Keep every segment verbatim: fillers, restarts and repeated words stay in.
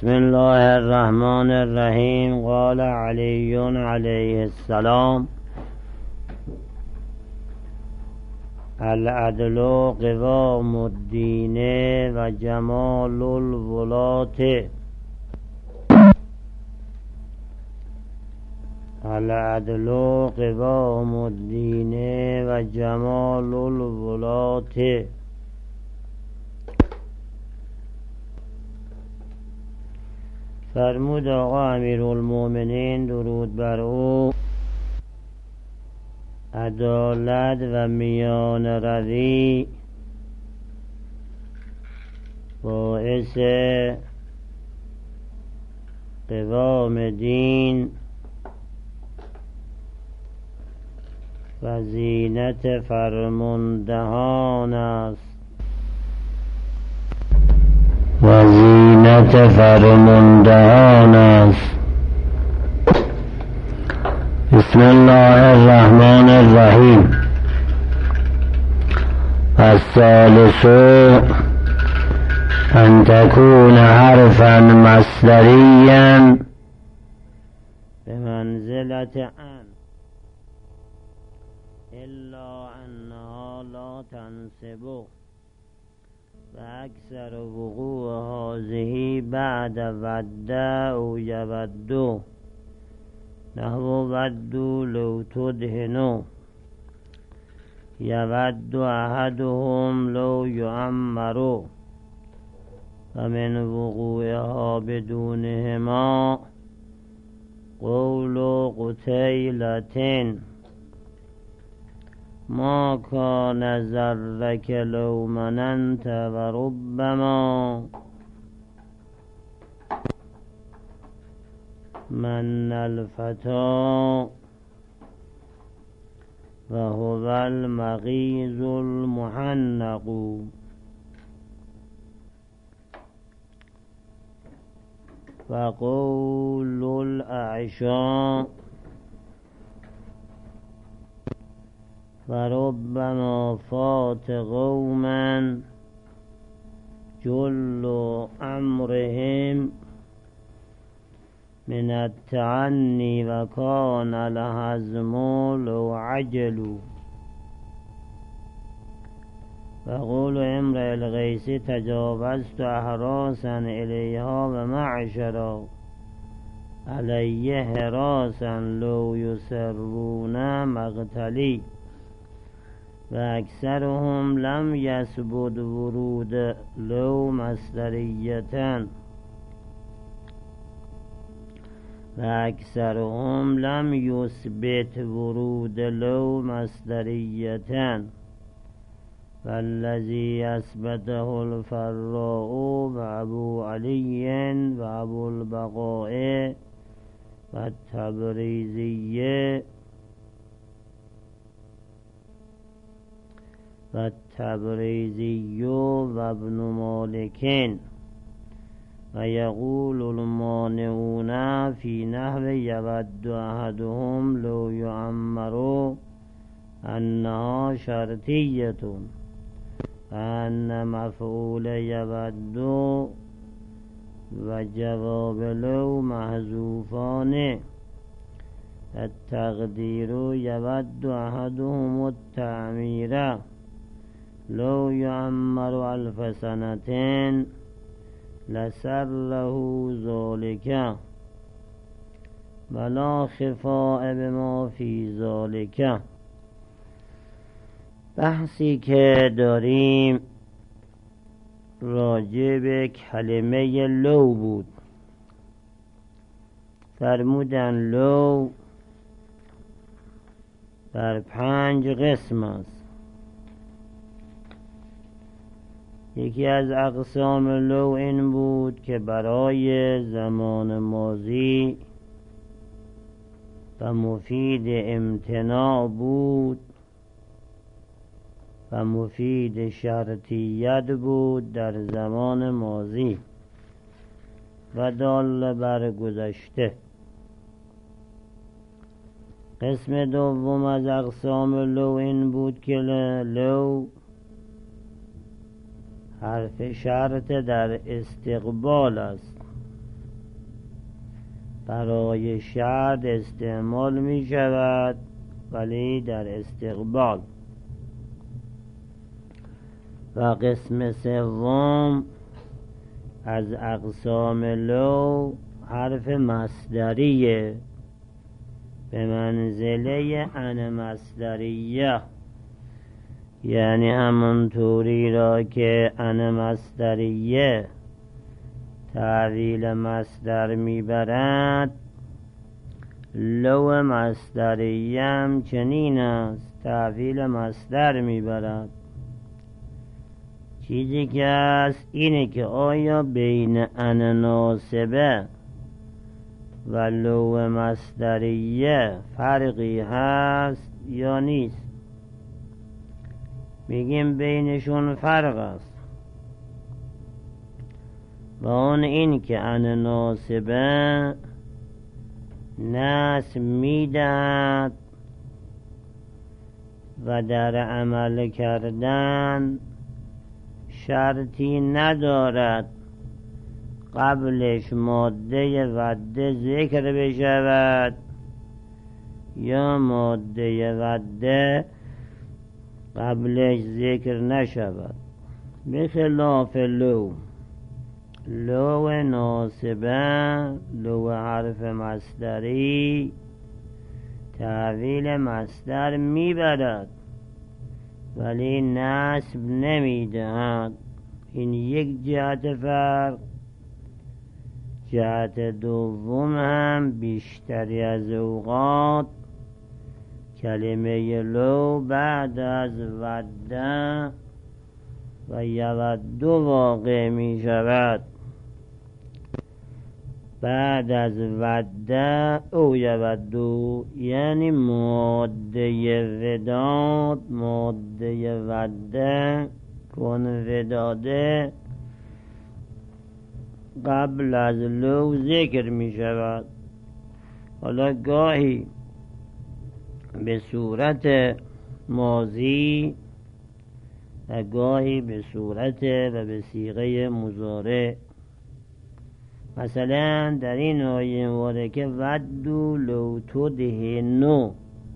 بسم الله الرحمن الرحیم. قال علی علیه السلام: العدل قوام الدین و جمال الولاة. العدل قوام الدین و جمال الولاة. فرمود آقا امیرالمومنین درود بر او: عدالت و میان روی باعث قوام دین و زینت فرماندهان است. و زینت فرماندهان است. بسم الله الرحمن الرحیم. الثالث ان تكون حرفا مصدريا بمنزلة ان الا انها لا تنصب و اکثر وقوع هذه بعد ود او یود نحو ودوا لو تدهنوا یود احدهم لو یعمروا و من وقوعها بدونهما قول قتیلة ما کان ذرک لو مننت و ربما من الفتا و هو المغیظ المحنق. و قول الاعشا و ربما فات قوما جل امرهم من التعنی و کان الحزم لو عجلوا. و قول امرئ القیس تجاوزت احراسا الیها و معشرا علیه حراسا لو یسرون مقتلی. و اکثرهم لم یثبت ورود لو مصدریتن و اکثرهم لم یثبت ورود لو مصدریتن والذی اثبته الفراء و ابو علی و ابو البقاء و التبریزی و التبریزی و ابن مالک. و یقول المانعون فی نحو یود احدهم لو یعمروا انها شرطیه و ان مفعول یود و جواب لو محذوفان. التقدیر یود احدهم التعمیر لو یعمر الف سنة لسره ذلك ولا خفاء بما فی ذلك. بحثی که داریم راجع به کلمه لو بود. فرمودن لو در پنج قسم است. یکی از اقسام لو این بود که برای زمان ماضی و مفید امتناع بود و مفید شرطیت بود در زمان ماضی و دال بر گذشته. قسم دوم از اقسام لو این بود که لو حرف شرط در استقبال است برای شرط استعمال می شود ولی در استقبال. و قسم سوم از اقسام لو حرف مصدریه به منزله ان مصدریه، یعنی همون طوری را که ان مصدریه تعویل مصدر میبرد، لو مصدریه هم چنین است، تعویل مصدر میبرد. چیزی که است اینه که آیا بین ان ناصبه و لو مصدریه فرقی هست یا نیست؟ میگیم بینشون فرق است، و اون این که ان ناصبه نصب میدهد و در عمل کردن شرطی ندارد قبلش ماده وده ذکر بشود یا ماده وده قبلش ذکر نشود، بخلاف لو. لو ناصبه، لو حرف مصدری تعویل مصدر میبرد ولی نصب نمیدهد. این یک جهت فرق. جهت دوم هم بیشتری از اوقات کلمه لو بعد از وده و یودو واقع می شود. بعد از وده او یودو، یعنی ماده وداد، ماده وده کن وداده قبل از لو ذکر می شود. حالا گاهی به صورت ماضی و گاهی به صورت و به صیغه مضارع. مثلا در این آیه مبارکه که ودو لو تدهنوا،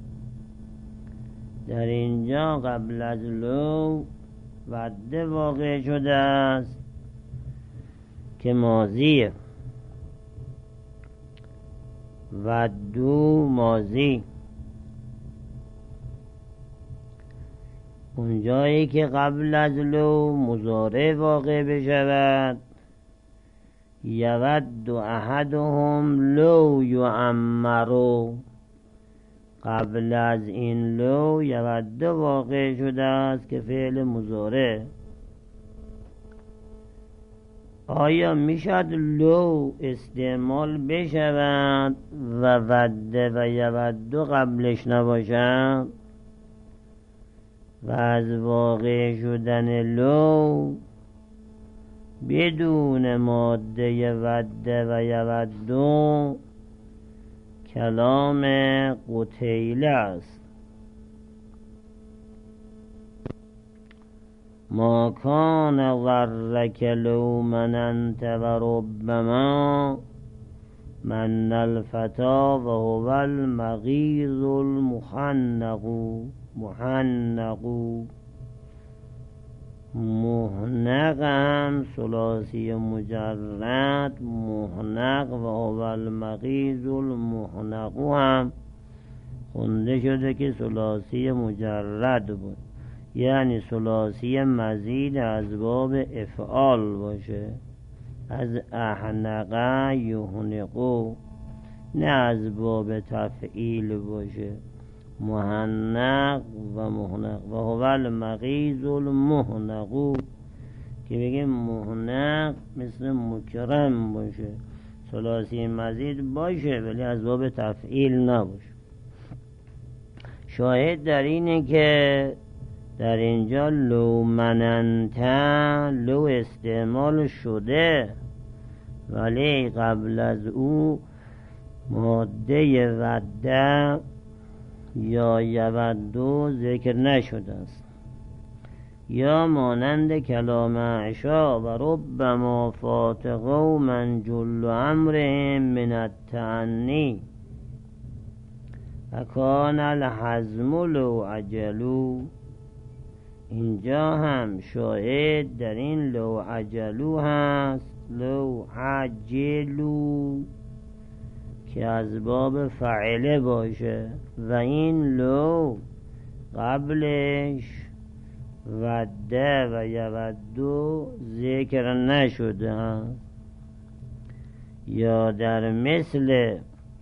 در اینجا قبل از لو وده واقع شده است که ماضیه، ودو ماضی. اونجایی که قبل از لو مضارع واقع بشود، یود احدهم لو یعمروا، قبل از این لو یود واقع شده است که فعل مضارع. آیا میشد لو استعمال بشود و وده و یود قبلش نباشد و از واقع شدن لو بدون ماده وده و یودو کلام قتیله است؟ ما کان غرک لو من انت و ربما من الفتا و هو المغیظ المحنق. محنق محنق هم ثلاثی مجرد، محنق و هو المغیظ المحنق هم خونده شده که ثلاثی مجرد بود، یعنی ثلاثی مزید از باب افعال باشه، از احنق یحنقو، نه از باب تفعیل باشه. محنق و محنق و هو المغیظ المحنق، که بگیم محنق مثل مکرم باشه، ثلاثی مزید باشه ولی از باب تفعیل نباشه. شاهد در اینه که در اینجا لو مننت لو استعمال شده ولی قبل از او ماده وده یا یودو ذکر نشده است. یا مانند کلام عشا و ربما فات قوما جل امرهم من التعنی و کان الحزم لو عجلو. اینجا هم شاهد در این لو عجلو هست، لو عجلو که از باب فعله باشه و این لو قبلش وده و یودو ذکر نشده هست. یا در مثل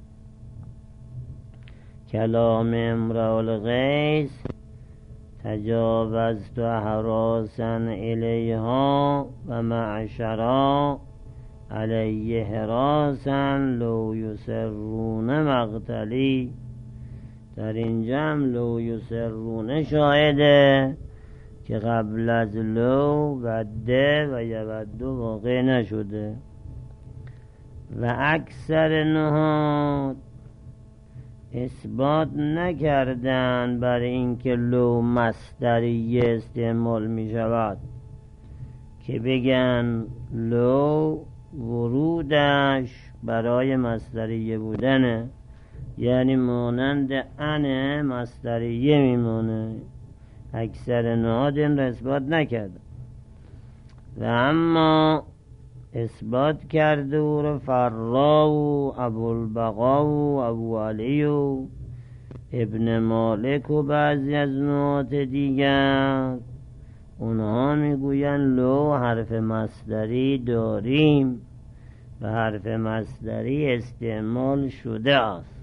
کلام امرؤ القیس تجاوزت حراسا الیها و معشرا علیه حراسا لو یسرون مقتلی. در اینجا هم لو یسرون شاهده که قبل از لو وده و یودو واقع نشده. و اکثر نهاد اثبات نکردن بر اینکه لو مصدریه استعمال می شود که بگن لو ورودش برای مصدریه بودنه، یعنی مانند انه مصدریه میمونه. اکثر نهاد این را اثبات نکرده و اما اثبات کرده او را فرا و ابوالبقا و ابو علی و ابن مالک و بعضی از نهاد دیگر. اونها میگوین لو حرف مصدری داریم و حرف مصدری استعمال شده است.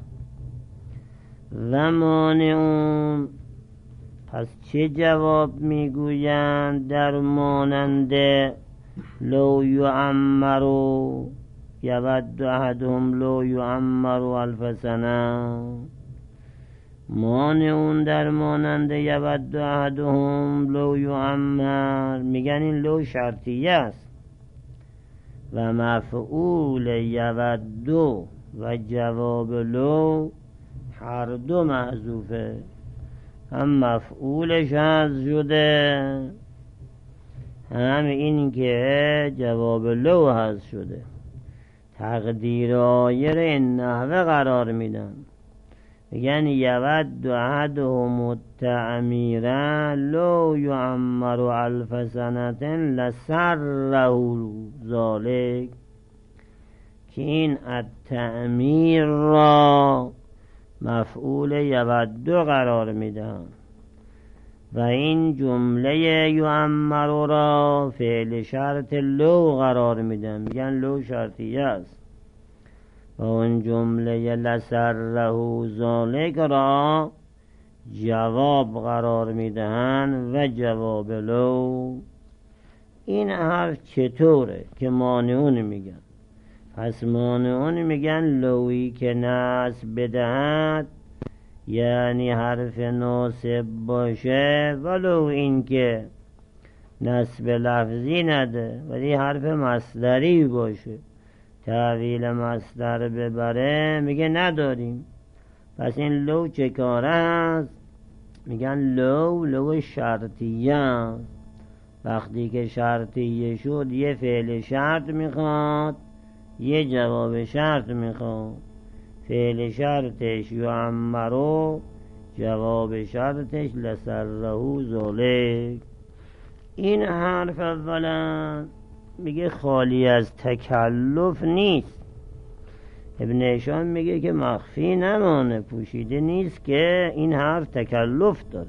و مانعون پس چه جواب میگویند در مانند لو یعمرو یود احدهم لو یعمرو الف سنه؟ مانعون در مانند یود احدهم لو یعمر میگن این لو شرطیه است و مفعول یودو و جواب لو هر دو محذوفه. هم مفعولش حذف شده، هم این که جواب لو حذف شده. تقدیر آیه این نحوه قرار میدن، میگن یود احدهم التعمیر لو یعمر الف سنة لسره ذلک، که این التعمیر را مفعول یودو قرار میدن و این جمله یعمر را فعل شرط لو قرار میدن، میگن لو شرطیه است. و اون جمله لسره ذلک را جواب قرار میدهن و جواب لو. این حرف چطوره که مانعون میگن؟ پس مانعون میگن لوی که نصب بدهد یعنی حرف ناصب باشه ولو این که نصب لفظی نده ولی حرف مصدری باشه، تعویل مصدر ببره، میگه نداریم. پس این لو چه کاره است؟ میگن لو لو شرطیه. وقتی که شرطیه شد یه فعل شرط میخواد یه جواب شرط میخواد. فعل شرطش یعمرو، جواب شرطش لسره ذلک. این حرف اولا میگه خالی از تکلف نیست. ابن هشام میگه که مخفی نمانه، پوشیده نیست که این حرف تکلف داره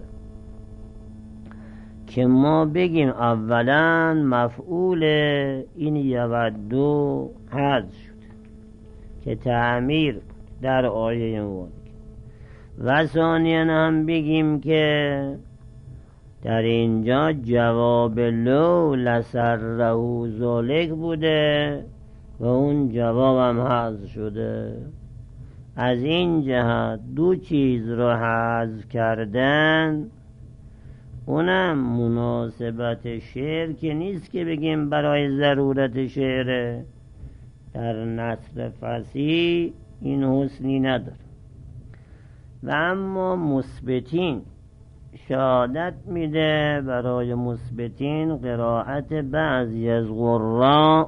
که ما بگیم اولا مفعول این یودو حذف شده که تعمیر در آیه مبارک، و ثانیاً هم بگیم که در اینجا جواب لو لسره ذلک بوده و اون جواب هم حذف شده. از این جهت دو چیز را حذف کردن، اونم مناسبت شعر که نیست که بگیم برای ضرورت شعره، در نثر فصیح این حسنی نداره. و اما مثبتین شهادت میده برای مثبتین قرائت بعضی از قرا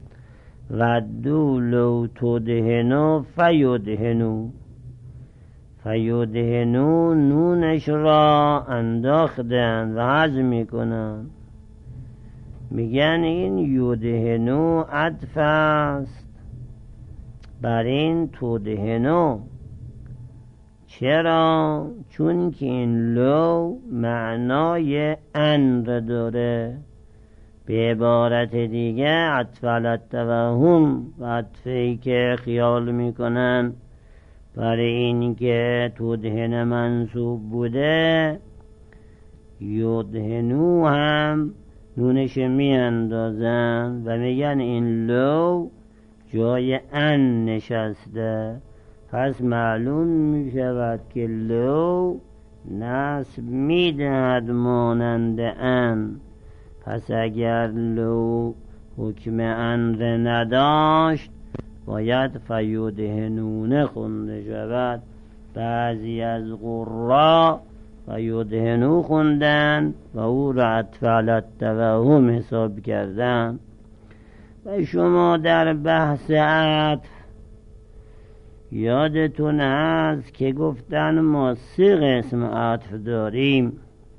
ودو لو تدهنو فیدهنو. فیدهنو نونش را انداختن و هضم میکنن، میگن این یدهنو عطف است بر این تدهنو. چرا؟ چون که این لو معنای ان را داره. به عبارت دیگه عطف علی التوهم و عطفی که خیال میکنن برای این که تدهن منصوب بوده، یدهنو هم نونش می اندازن و میگن این لو جای ان نشسته. پس معلوم می شود که لو نصب می دهد مانند ان. پس اگر لو حکم ان نداشت باید فیدهنونه خونده شود. بعضی از قرا فیدهنو خوندن و او را عطف علی التوهم حساب کردن. و شما در بحث عطف یادتون هست که گفتن ما سه قسم عطف داریم.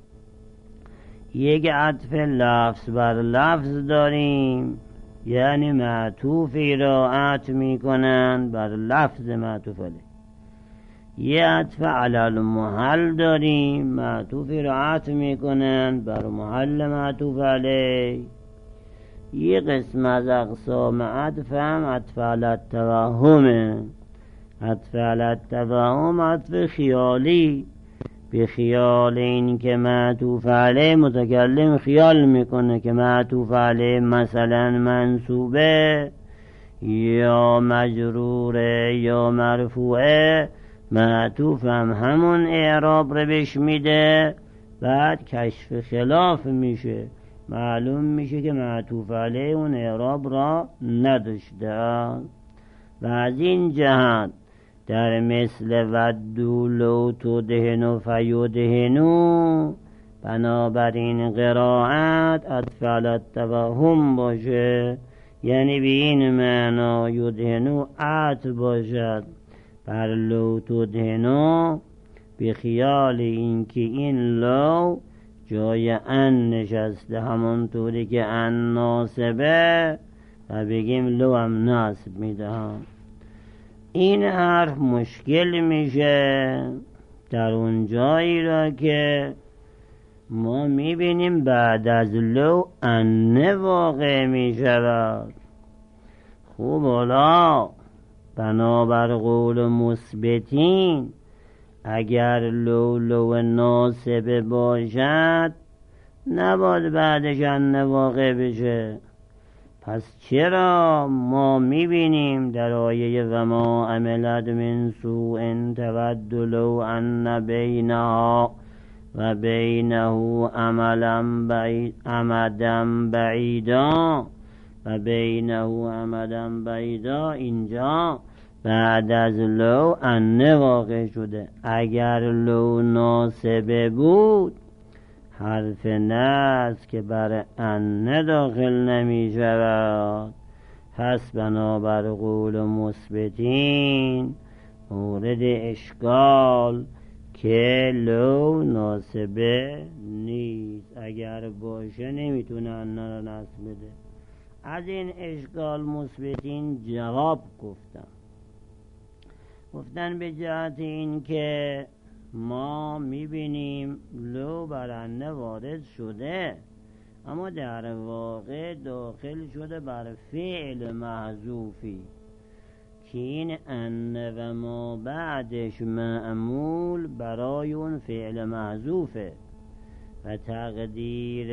یک عطف لفظ بر لفظ داریم، یعنی معطوفی را عطف میکنند بر لفظ معطوف علیه. یه عطف علی المحل داریم، معطوفی را عطف میکنند بر محل معطوف علیه. یه قسم از اقسام عطف هم عطف علی التوهمه. عطف علی التوهم عطف خیالی، به خیال این که معطوف علیه متکلم خیال میکنه که معطوف علیه مثلا منصوبه یا مجروره یا مرفوعه، معطوف هم همون اعراب رو بهش میده. بعد کشف خلاف میشه، معلوم میشه که معطوف علیه اون اعراب را نداشته. و از این جهت در مثل ودو لو تدهنو فیدهنو بنابراین قرائت عطف علی التوهم باشه، یعنی به این معنا یدهنو عطف باشد بر لو تدهنو، به خیال اینکه این لو جای ان نشسته، همونطوری که ان ناصبه و بگیم لو هم ناصب میدهم. این حرف مشکل میشه در اون جایی را که ما میبینیم بعد از لو ان واقع میشود. خوب حالا بنابر قول مثبتین اگر لو لو ناصبه باشد نباید بعدش ان واقع بشه. پس چرا ما میبینیم در آیه و ما عملت من سوء تود لو ان بینها و بینه املا بعید امدا بعیدا و بینه امدا بعیدا، اینجا بعد از لو ان واقع شده. اگر لو ناصبه بود حرف نصب که بر ان داخل نمی شود. پس بنابر قول مثبتین مورد اشکال که لو ناصبه نیست، اگر باشه نمیتونه ان را نصب بده. از این اشکال مثبتین جواب گفتن گفتن به جهت این که ما میبینیم لو بر ان وارد شده، اما در واقع داخل شده بر فعل محذوفی که این ان و ما بعدش معمول برای اون فعل محذوفه و تقدیر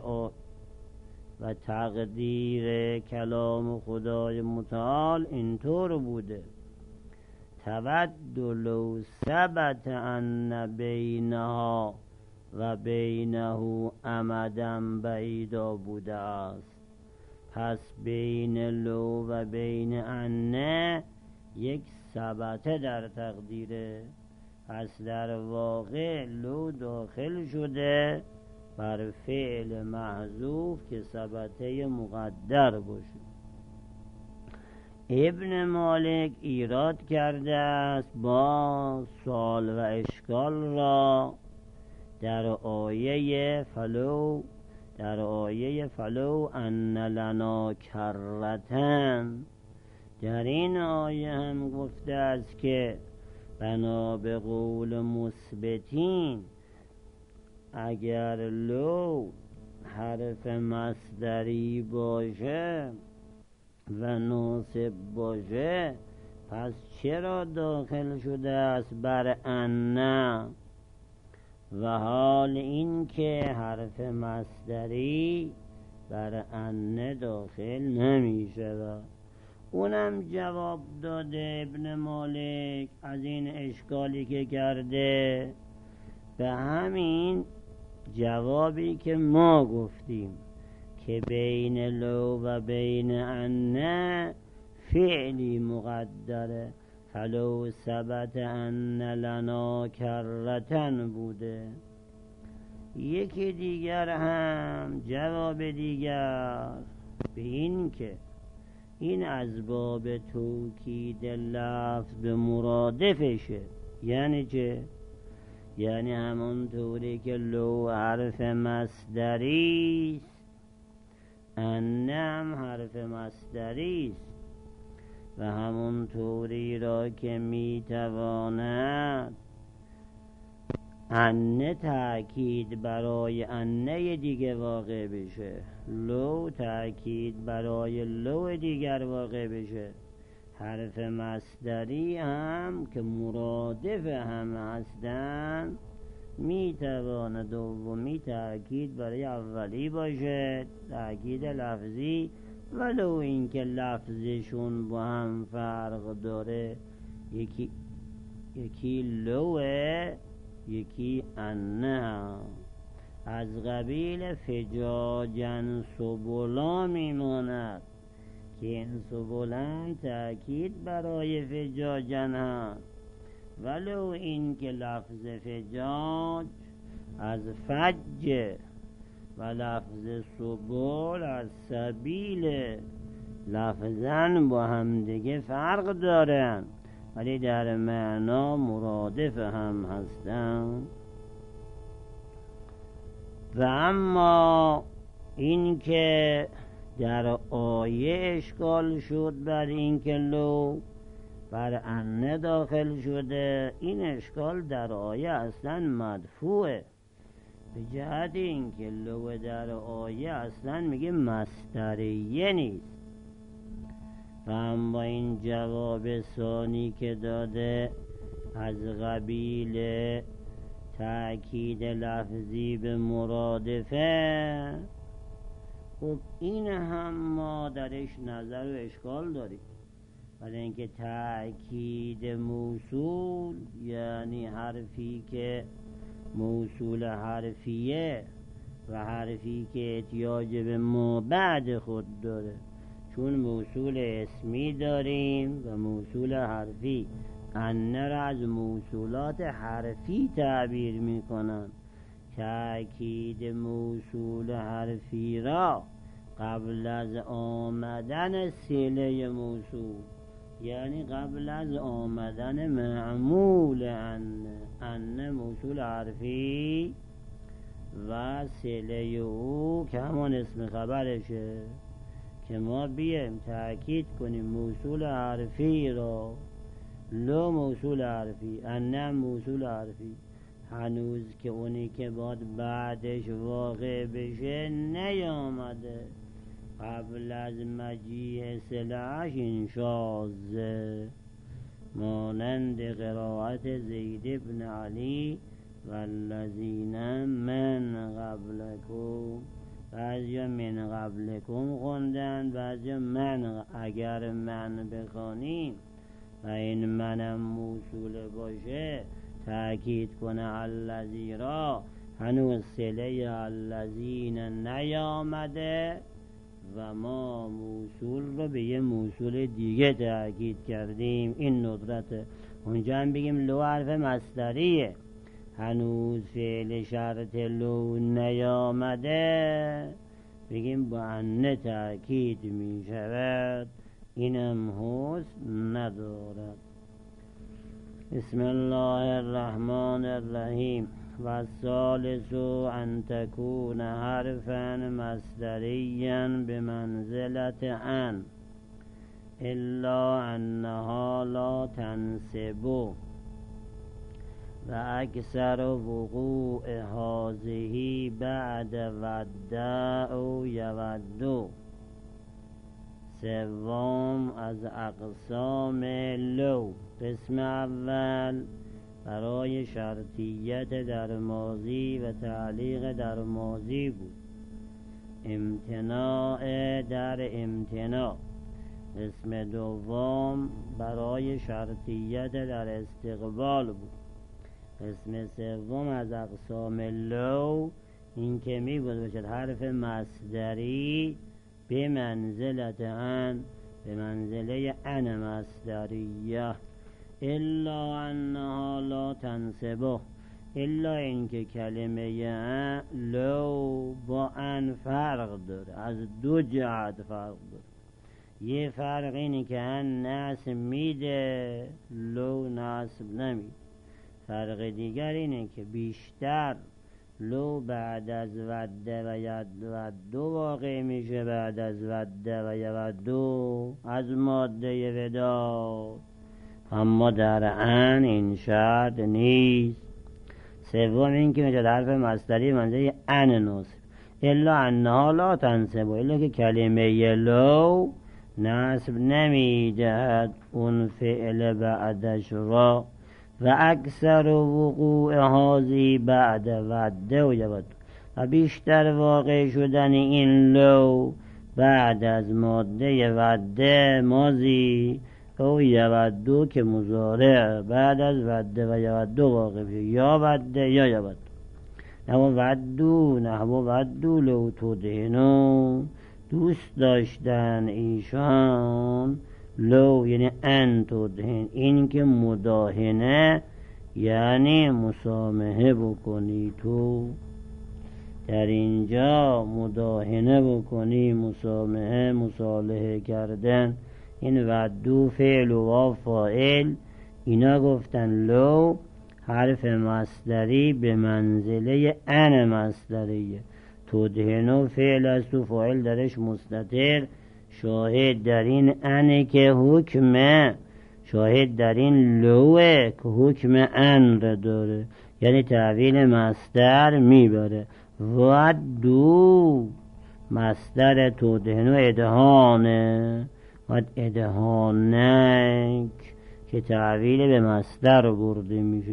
و تقدیر کلام خدای متعال اینطور بوده: تود لو ثبت ان بینها و بینه امدا بعیدا بوده است. پس بین لو و بین ان یک ثبته در تقدیره پس در واقع لو داخل شده بر فعل محذوف که ثبته مقدر باشه. ابن مالک ایراد کرده است با سوال و اشکال را در آیه فلو در آیه فلو ان لنا کرتن. در این آیه هم گفته است که بنا به قول مثبتین اگر لو حرف مصدری باشه و ناصب باشه پس چرا داخل شده است بر ان؟ و حال این که حرف مصدری بر ان داخل نمی شود. اونم جواب داده ابن مالک از این اشکالی که کرده به همین جوابی که ما گفتیم که بین لو و بین ان فعلی مقدره، فلو ثبت ان لنا کرتن بوده. یکی دیگر هم جواب دیگر به این که این از باب توکید لفظ به مرادفشه. یعنی چه؟ یعنی همون طوری که لو حرف مصدریست ان هم حرف مصدریست و همون طوری را که میتواند ان تأکید برای انه دیگه واقع بشه، لو تأکید برای لو دیگر واقع بشه. حرف مصدری هم که مرادف هم هستن میتواند دومی تأکید برای اولی باشه، تأکید لفظی، ولو اینکه لفظشون با هم فرق داره. یکی یکی لوه یکی انه. از قبیل فجاجن سبلا میماند که این سبلن تأکید برای فجاجن هست، ولو این که لفظ فجاج از فج و لفظ سبل از سبیل لفظن با هم دیگه فرق دارن ولی در معنا مرادف هم هستن. و اما این که در آیه اشکال شد بر این که لو بر ان داخل شده، این اشکال در آیه اصلا مدفوعه به جهت این که لو در آیه اصلا میگه مصدریه نیست. و اما این جواب ثانی که داده از قبیل تأکید لفظی به مرادفه، خب این هم ما درش نظر و اشکال داریم. ولی اینکه تأکید موصول یعنی حرفی که موصول حرفیه و حرفی که احتیاج به ما بعد خود داره، چون موصول اسمی داریم و موصول حرفی. ان را از موصولات حرفی تعبیر میکنن. تأکید موصول حرفی را قبل از آمدن صله موصول، یعنی قبل از آمدن معمول ان، ان موصول حرفی و صله او که همون اسم خبرشه، که ما بیایم تأکید کنیم موصول حرفی را، لو موصول حرفی، ان موصول حرفی، هنوز که اونی که باید بعدش واقع بشه نیامده، قبل از مجیء صله‌اش این شاذه، مانند قرائت زید ابن علی والذین من قبلکم. بعضی من قبلکم خوندن، بعضی من. اگر من بخوانیم و این منم موصول باشه تأکید کنه الذی را، هنوز صله الذین نیامده و ما موصول رو به یه موصول دیگه تأکید کردیم. این ندرت اونجا هم بگیم لو حرف مصدریه، هنوز فعل شرط لو نیامده، بگیم با ان تأکید می شود، اینم حسن ندارد. بسم الله الرحمن الرحیم. و ثالث ان تکون حرفا مصدریا بمنزلت ان الا انها لا تنصب و اکثر وقوع هذه بعد ودع او یودو. سوم از اقسام لو. قسم اول برای شرطیت در ماضی و تعلیق در ماضی بود، امتناع در امتناع. قسم دوم برای شرطیت در استقبال بود. قسم سوم از اقسام لو این که می بود باشد حرف مصدری به منزلت ان، به منزله ان مصدریه، الا انها لا تنصبه، الا اینکه کلمه ان لو با ان فرق داره، از دو جهت فرق داره. یه فرق اینه که ان نصب میده، لو نصب نمیده. فرق دیگر اینه که بیشتر لو بعد از وده و یودو واقع میشه، بعد از وده و یودو از ماده وداد، اما در ان این شرط نیست. سوم این که میشه حرف مصدری منزله ان نصب، الا انها لا تنصب، الا که کلمه لو نصب نمیدهد اون فعل بعدش را. و اکثر وقوع هذه بعد وده و یودو، و بیشتر واقع شدن این لو بعد از ماده وده ماضی او یودو که مضارع بعد از وده و یودو واقع بشه، یا وده یا یودو. نحو ودو نحو ودو لو تدهنو، دوست داشتن ایشان لو یعنی ان تدهن، این که مداهنه یعنی مسامحه بکنی تو، در اینجا مداهنه بکنی، مسامحه مصالحه کردن. این ودو فعل و فاعل، اینا گفتن لو حرف مصدری به منزله ان مصدریه. تدهنو فعل است و فاعل درش مستتر، شاهد در این انه که حکم، شاهد در این لوه که حکم ان را داره، یعنی تحویل مصدر میبره. ودو مصدر تدهنو ادهانه، ود ادهانک که تحویل به مصدر برده میشه.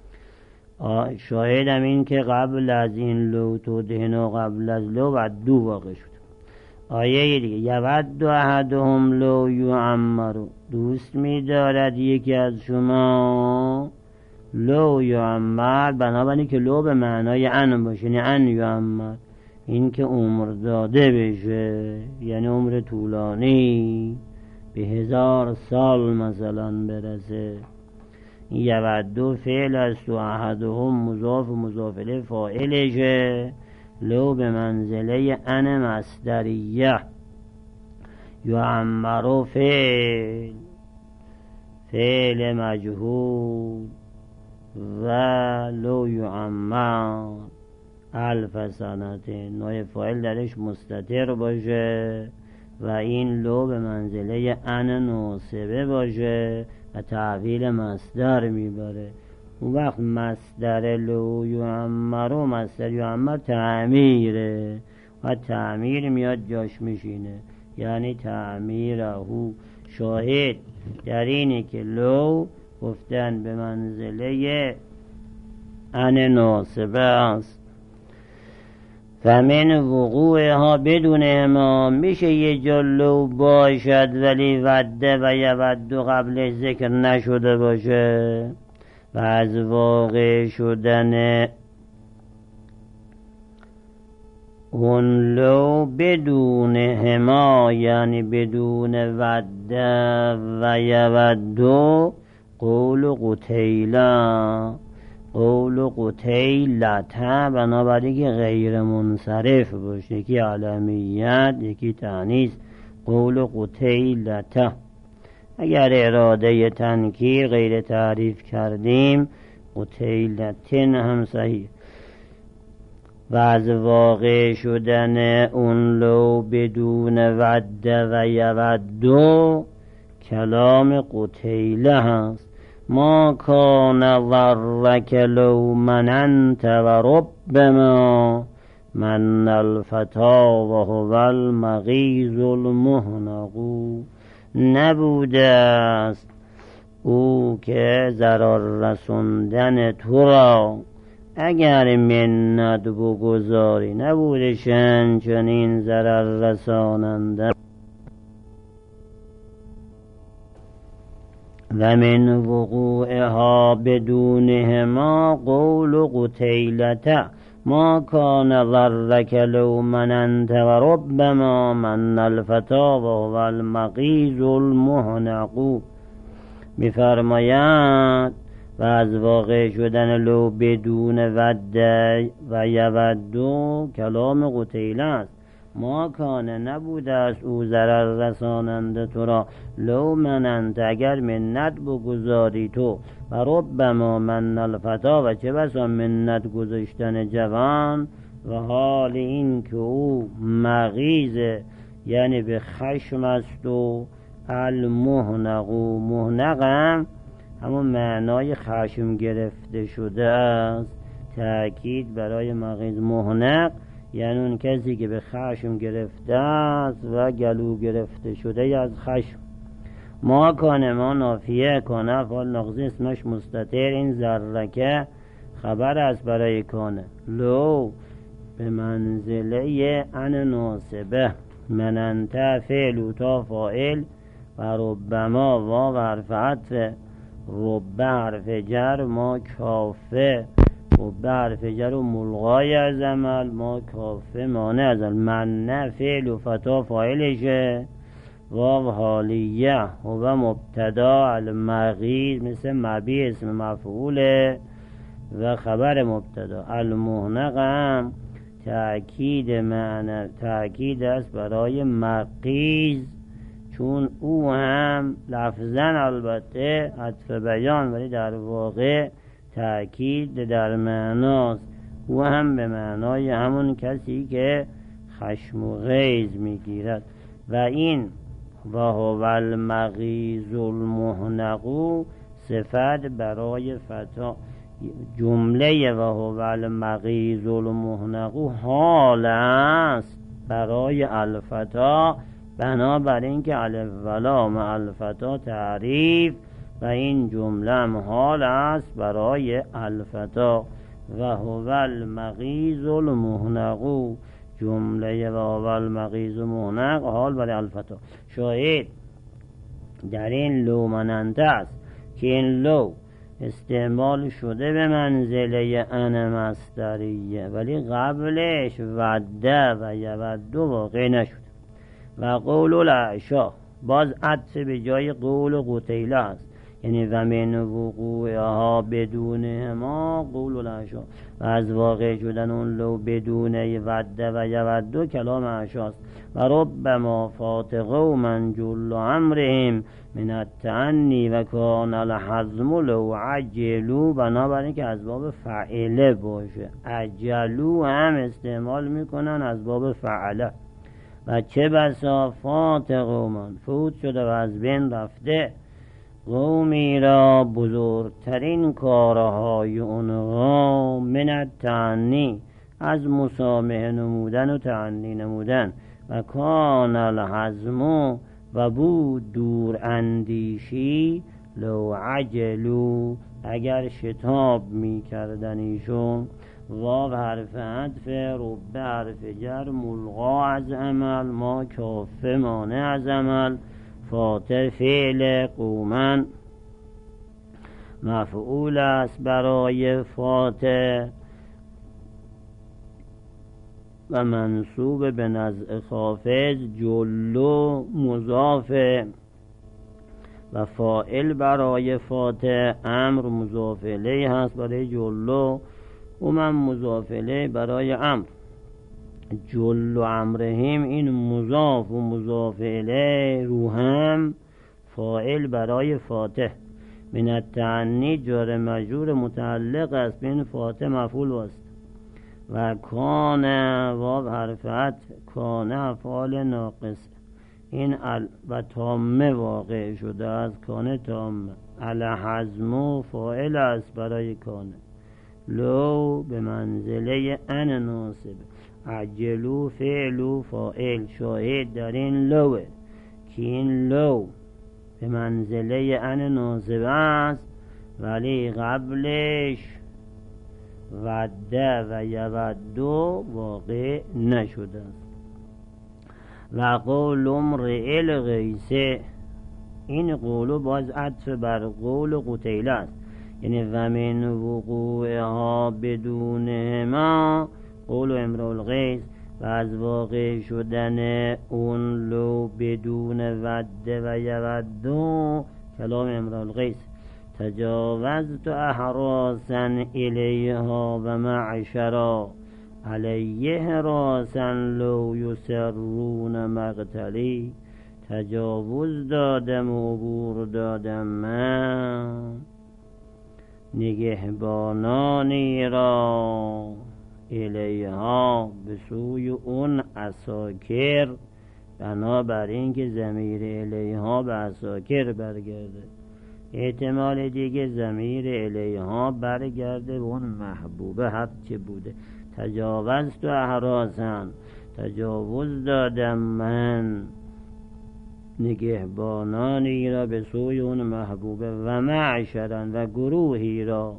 شاهد هم این که قبل از این لو تدهنو، قبل از لو ودو واقع شد. آیه دیگه یود احدهم لو یعمرو، دوست می‌دارد یکی از شما لو یعمر، بنابراین که لو به معنای ان باشه، یعنی ان یعمر، این که عمر داده بشه، یعنی عمر طولانی به هزار سال مثلا برسه. یود فعل است و احدهم مضاف و مضاف الیه فاعلشه، لو به منزله ان مصدریه. یعمرو فعل فعل مجهول و لو یعمر الف سنت نوع فاعل درش مستتر باشه و این لو به منزله ان ناصبه باشه و تحویل مصدر میبره. اون وقت مصدر لو یعمرو، مصدر یعمر تعمیره و تعمیر میاد جاش میشینه، یعنی تعمیره. شاهد در اینه که لو گفتن به منزله ان ناصبه است. فمن وقوعها بدون اما، میشه یه جا لو باشد ولی وده و یودو قبل ذکر نشده باشه، و از واقع شدن اون لو بدون هما، یعنی بدون وده و یودو، قول قتیلا، قول قتیلته، بنابراین که غیر منصرف باشه، یکی علمیت یکی تانیث. قول قتیلته. اگر اراده تنکیر غیر تعریف کردیم قتیلتن هم صحیح. و از واقع شدن اون لو بدون ود و یودو کلام قتیله هست. ما کان ورک لو مننت و ربما من الفتا و هو المغیظ المهنق. نبوده است او که ضرر رسوندن تو را اگر منت بگذاری، نبوده شن چنین ضرر رساننده. و من وقوعها بدونهما قول قتیلته ما کان ضرک لو مننت و ربما من الفتا و هو المغیظ المهنق. می‌فرماید و از واقع شدن لو بدون ود و یودو کلام قتیله است. ما کانه نبوده است او ضرر رساننده تو را، لو مننت اگر منت بگذاری تو، و ربما من الفتا و چه بسا منت گذاشتن جوان، و حال این که او مغیظ یعنی به خشم است و المهنق، مهنقم همون معنای خشم گرفته شده است. تأکید برای مغیظ. مهنق یعنی اون کسی که به خشم گرفته است و گلو گرفته شده از خشم. ما کانه ما نافیه کانه فال نقضی اسمش مستتر، این ذرکه خبر است برای کانه. لو به منزله ان ناصبه، مننت فعل تا فاعل و ربما و حرف عطف، رب حرف جر ما کافه، رب حرف جر و ملغای از عمل ما کافه مانع از عمل. من فعل و فتا فاعلشه، واو حالیه و مبتدا المغیظ مثل مبی اسم مفعوله و خبر مبتدا. المهنق هم تأکید معنی تأکید است برای مغیظ، چون او هم لفظاً البته عطف بیان ولی در واقع تأکید در معناست. او هم به معنای همون کسی که خشم و غیظ میگیرد. و این و هو المغیظ المهنق صفت برای فتا، جمله و هو المغیظ المهنق حال است برای الفتا، بنابراین که الف ولا مع الفتا تعریف و این جمله هم حال است برای الفتا. و هو المغیظ المهنق جمله و هو المغیظ المهنق حال برای الفتا. شاید در این لو مننت است که این لو استعمال شده به منزله ان مصدریه ولی قبلش وده و یودو واقع نشده. و قول العشا باز عطف به جای قول قتیله است، یعنی و من وقوعها بدون ما قول العشا، و از واقع شدن اون لو بدون وده و یودو کلام عشاست. و ربما فات قوما جل امرهم من التعنی و کان الحزم لو عجلو، بنابراین که از باب فعله باشه. عجلو هم استعمال میکنن از باب فعله. و چه بسا فات قومان فوت شده و از بین رفته قومی را بزرگترین کارهای اونها من التعنی از مسامحه نمودن و تعنی نمودن. و کان الحزم و بود دور اندیشی لو عجلو اگر شتاب می کردن ایشون. واو حرف عطف، رب حرف جر ملغا از عمل ما کافه مانع از عمل. فات فعل قومن مفعول است برای فات و منصوب به نزع خافض. جلو مضاف و فاعل برای فاتح امر مضاف الیه هست برای جلو و من مضاف الیه برای امر. جلو امرهم این مضاف و مضاف الیه رو هم فاعل برای فاتح. من التعنی جار مجرور متعلق است به این فاتح مفعول است و کان واو حرف عطف کان افعال ناقص این ال و تامه واقع شده از کان تامه. الحزم فاعل است برای کان. لو به منزله ان ناصب. عجلو فعلو فاعل شاهد در این لوه که این لو به منزله ان ناصب است ولی قبلش وده و یودو واقع نشده است. و قول امرئ الغیث این قولو باز عطف بر قول قتیله است، یعنی و من وقوعها بدون ما قول امرئ الغیث و از واقع شدن اون لو بدون وده و یودو کلام امرئ الغیث. تجاوزت احراسا الیها و معشرا علیه راسا لو یسرون مقتلی. تجاوز دادم و عبور دادم من نگهبانانی را الیها به سوی اون عساکر، بنابراین که ضمیر الیها به عساکر برگرده. احتمال دیگه ضمیر الیها برگرده به اون محبوبه هر چه بوده. تجاوز تو احراسن تجاوز دادم من نگهبانانی را به سوی اون محبوبه و معشرن و گروهی را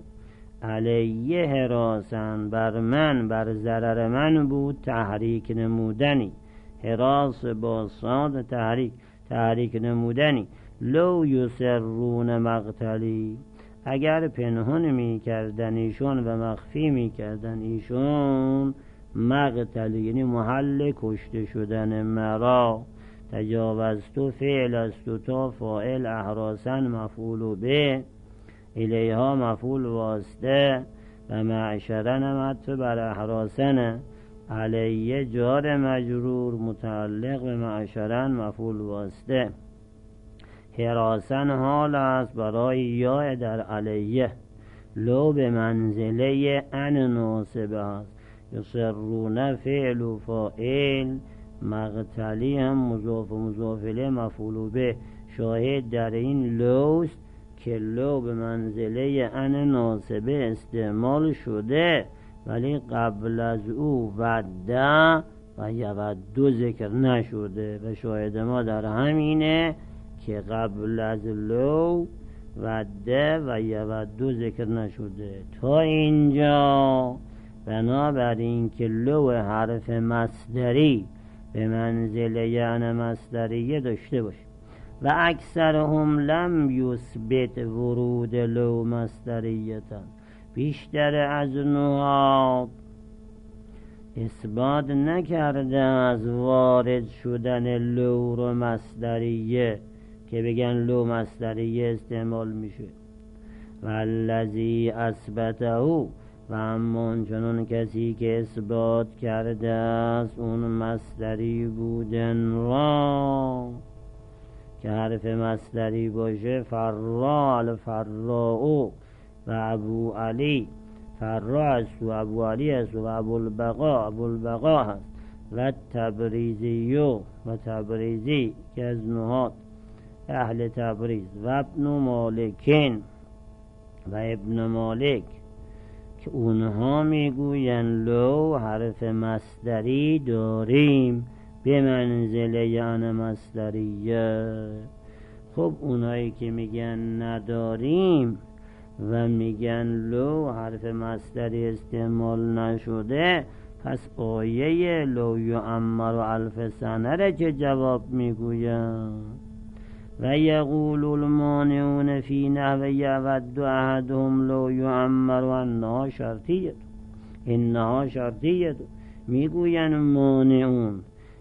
علیه راسن بر من بر ضرر من بود تحریک نمودنی. حراس با صاد تحریک تحریک نمودنی. لو یسرون مقتلی اگر پنهان می کردن ایشون و مخفی می کردن ایشون مقتلی یعنی محل کشته شدن مرا. تجاوزتو فعل است تا فاعل احراسن مفعول به الیها مفعول واسطه و معشرن عطف بر احراسن علیه جار مجرور متعلق به معشرن مفعول واسطه. حراسن حال است برای یا در علیه. لو به منزله ان ناصبه است. یسرون فعل و فاعل مقتلی هم مضاف و مضاف الیه مفعول به. شاهد در این لوست که لو به منزله ان ناصبه استعمال شده ولی قبل از او وده و یودو ذکر نشده و شاهد ما در همینه که قبل از لو وده و یودو ذکر نشده. تا اینجا بنابراین که لو حرف مصدری به منزله یعنی مصدریه داشته باشه و اکثرهم لم یثبت ورود لو مصدریتن. بیشتر از نحات اثبات نکرده از وارد شدن لو رو مصدریه که بگن لو مصدریه استعمال میشه. والذی اثبته و اما چنون کسی که اثبات کرده است اون مصدری بودن را که حرف مصدری باشه فرا الفراء و ابو علی فرا است و ابو علی است و ابو البقا ابو البقا هست و تبریزی و تبریزی که از نحات اهل تبریز و ابن مالکین و ابن مالک که اونها میگوین لو حرف مصدری داریم به منزله یعنی مصدریه. خب اونایی که میگن نداریم و میگن لو حرف مصدری استعمال نشده پس آیه لو یعمر الف سنه را چه جواب میگوین؟ و یقول المانعون فی نحو یود احدهم لو یعمر و انها شرطیت انها شرطیت میگوین مانعون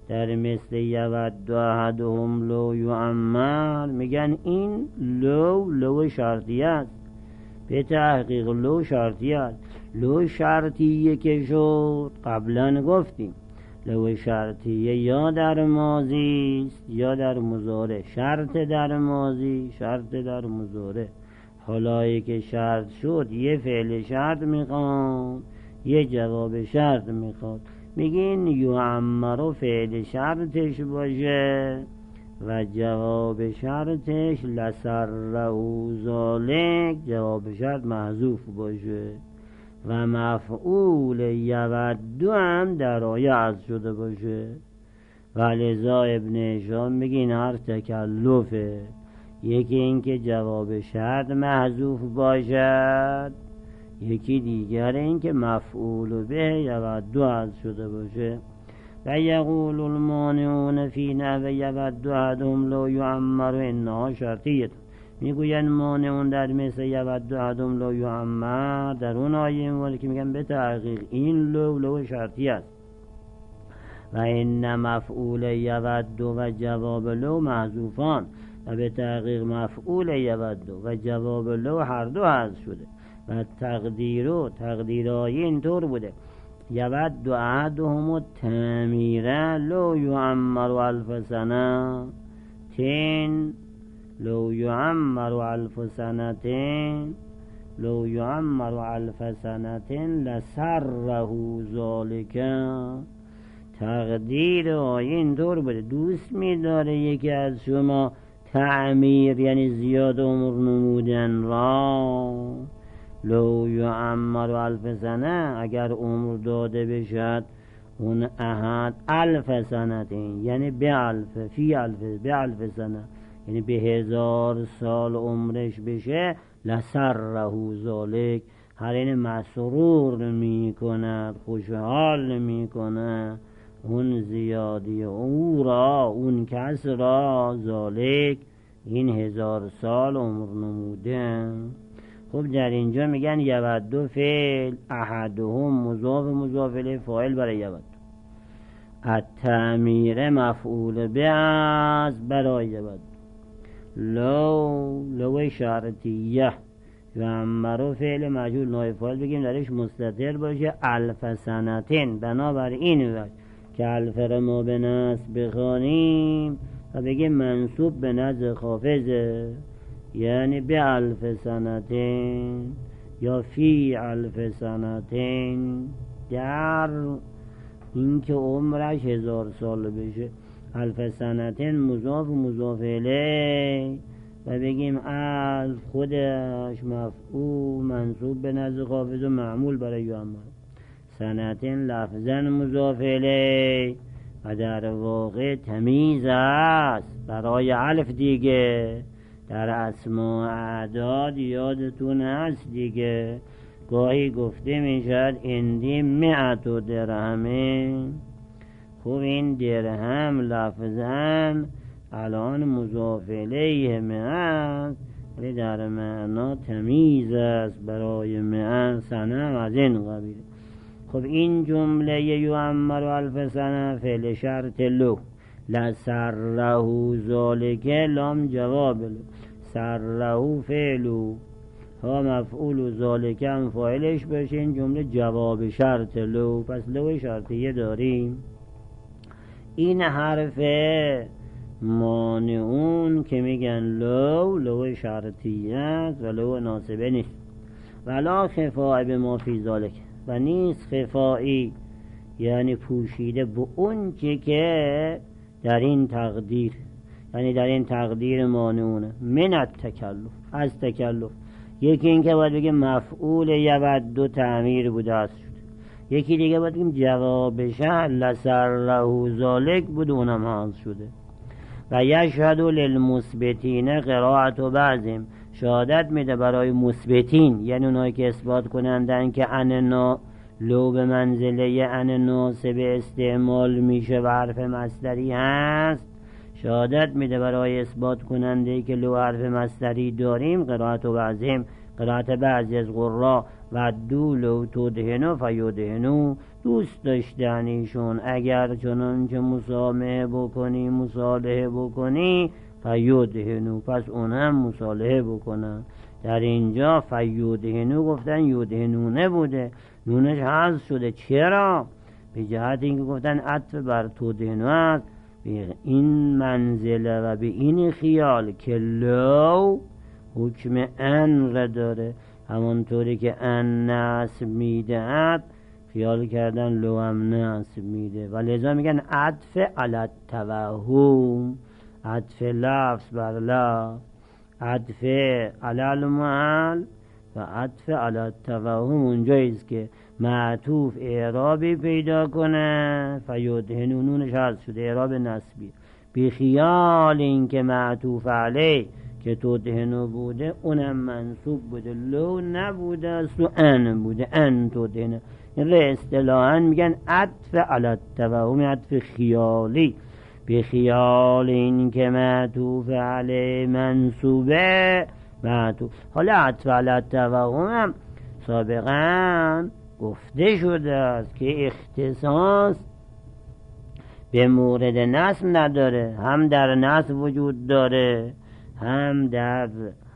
در مثل یود احدهم لو یعمر، میگن این لو لو شرطی است. به تحقیق لو شرطی است. لو شرطیه که شد قبلا گفتیم لو شرطیه یا در ماضی است یا در مضارع. شرط در ماضی، شرط در مضارع. حالایی که شرط شد یه فعل شرط میخواد یه جواب شرط میخواد. میگین یعمر فعل شرطش باشه و جواب شرطش لسره ذالک، جواب شرط محذوف باشه و مفعول یودو هم در آیه عرض شده باشه. و لذا ابن هشام میگین هر تکلفه، یکی این که جواب شرط محذوف باشد، یکی دیگر این که مفعول به یودو عرض شده باشه. و یقول المانعون فی نحو یود احدهم لو یعمر انها شرطیه، میگوین مانعون در مثل یود احدهم لو یعمر در اون آیه مولی که میگن به تحقیق این لو لو شرطی است و این مفعول یود و جواب لو محذوفان و به تحقیق مفعول یود و جواب لو هر دو حذف شده و تقدیر و تقدیر آیه اینطور بوده یود احدهم التعمیر لو یعمر الف سنه تین لو یعمر الف سنتین لو یعمر الف سنتین لسره ذالک. تقدیر آیه اینطور بوده دوست می‌داره یکی از شما تعمیر یعنی زیاد عمر نمودن را، لو یعمر الف سنه اگر عمر داده بشد اون احد الف سنتین یعنی به الف فی الف به الف سنه یعنی به هزار سال عمرش بشه لسره ذالک، هر این مسرور می کند خوشحال می کند اون زیادی او را اون کس را ذالک این هزار سال عمر نموده. خب در اینجا میگن یودو فعل احدهم مضاف مضاف الیه فاعل برای یودو، التعمیر مفعول به از برای یودو، لو لو شرطیه و امرو فعل مجهول نایب فاعل بگیم درش مستتر باشه الف سنتین، بنابراین وقت که الف را ما به نصب بخوانیم و بگیم منصوب به نزد خافضه یعنی به الف سنتین یا فی الف سنتین در اینکه عمرش هزار سال بشه. الف سنتین مضاف و مضاف الیه و بگیم از خودش مفعول منصوب به نزد خافض و معمول برای یعمر. سنتین لفظاً مضاف الیه و در واقع تمیز است برای الف دیگه. در اسماء اعداد یادتون هست دیگه گاهی گفته میشد اندی مئت و درهمه. خب این درهم لفظاً الان مضاف الیه مئت ولی در معنا تمیز است برای مئت سنه از این قبیل. خب این جمله یعمر الف سنه فعل شرط لو لسره ذالک لام جواب لو سره فعلو ها مفعول ذالک هم فاعلش بشه این جمله جواب شرط لو. پس لو شرطیه داریم. این حرف مانعون که میگن لو لو شرطیه است و لو ناسبه نیست. ولا خفاء به ما فی ذالک و نیست خفایی یعنی پوشیده به اون چی که در این تقدیر یعنی در این تقدیر مانعونه من التکلف از تکلف. یکی این که باید بگیم مفعول یود دو تعمیر بوده است شد. یکی دیگه باید بگیم جوابش لسره ذالک بود اونم حاضر شده. و یشهد للمثبتین قرائت و بعضیم شهادت میده برای مثبتین یعنی اونایی که اثبات کنندن که ان لو به منزله ان ناصب استعمال میشه و حرف مصدری هست. شهادت میده برای اثبات کننده که لو حرف مصدری داریم قرائت و بعضیم قرائت بعضی از قرا و دو لو تدهنو فیدهنو، دوست داشتن ایشون اگر چنان که مسامحه بکنی مصالحه بکنی فیدهنو، پس اون هم مصالحه بکنن. در اینجا فیدهنو گفتن یدهنونه بوده، نونش حذف شده. چرا؟ به جهت اینکه گفتن عطف بر تدهنو است، به این منزله و به این خیال که لو حکم ان را داره، همانطوری که ان نصب میدهد خیال کردن لو هم نصب میده و لذا میگن عطف علی التوهم، عطف لفظ بر لفظ، عطف علی المحل و عطف علی التوهم. اونجاییست که معطوف اعرابی پیدا کنه فیدهنو، نونش حذف شده، اعراب نسبی، بی خیال این که معطوف علی که تدهنو بوده اونم منصوب بوده، لو نبوده است و ان بوده، ان تدهنو. این را اصطلاحاً میگن عطف علی التوهم، عطف خیالی، بی خیال این که معطوف علی منصوبه معطوف. حالا عطف علی التوهم هم سابقاً گفته شده است که اختصاص به مورد نصب نداره، هم در نصب وجود داره، هم در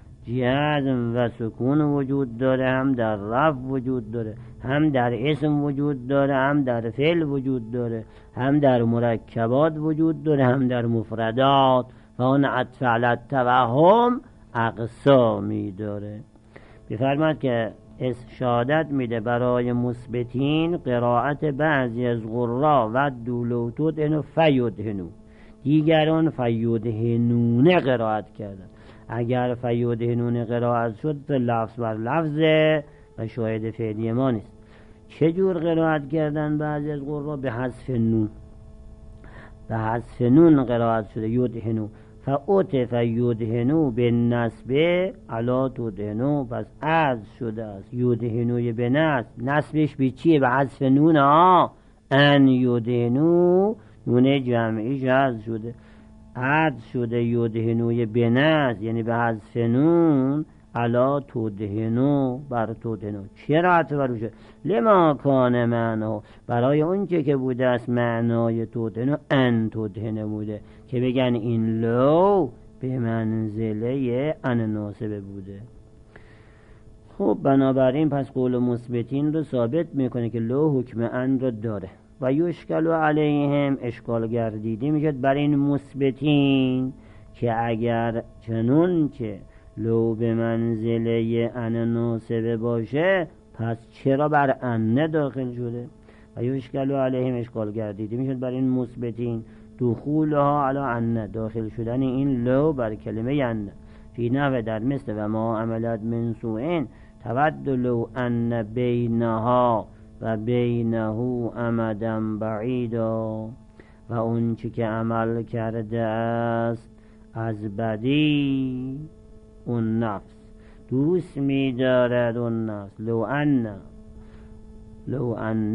جزم و سکون وجود داره، هم در رفع وجود داره، هم در اسم وجود داره، هم در فعل وجود داره، هم در مرکبات وجود داره، هم در مفردات. و اون عطف علی التوهم اقسامی داره. بفرماد که شهادت میده برای مثبتین قرائت بعضی از قرا و دولو تدهنو فیدهنو، دیگران فیدهنونه قرائت کردن. اگر فیدهنونه قرائت شد تو لفظ بر لفظه و شاهد فعلی ما نیست. چجور قرائت کردن بعضی از قرا؟ به حذف نون، به حذف نون قرائت شده یدهنو، فعطف یدهنو به نسبه علا تدهنو، پس عذف شده است یدهنوی به نسب، نسبش به چیه؟ به حذف نون ها، ان یدهنو، نون جمعیش حذف شده، عذف شده یدهنوی به نسب یعنی به حذف نون علا تدهنو، بر تدهنو. چرا عطف بر شده؟ لما کان معنی، برای اون که که بوده است معنای تدهنو ان تدهنه بوده، که بگن این لو به منزله ان ناصبه بوده. خب بنابراین پس قول مثبتین رو ثابت میکنه که لو حکم ان رو داره و یشکل علیهم، اشکال گردیده میشد بر این مثبتین که اگر چنون که لو به منزله ان ناصبه باشه پس چرا بر ان داخل شده؟ و یشکل علیهم، اشکال گردیده میشد بر این مثبتین دخولها علی ان، داخل شدن این لو بر کلمه ان، فی نحو در مثل و ما عملت من سوء تود لو ان بینها و بینه امدا بعیدا، و اون چی که عمل کرده است از بدی اون نفس دوست می دارد، اون نفس لو ان، لو ان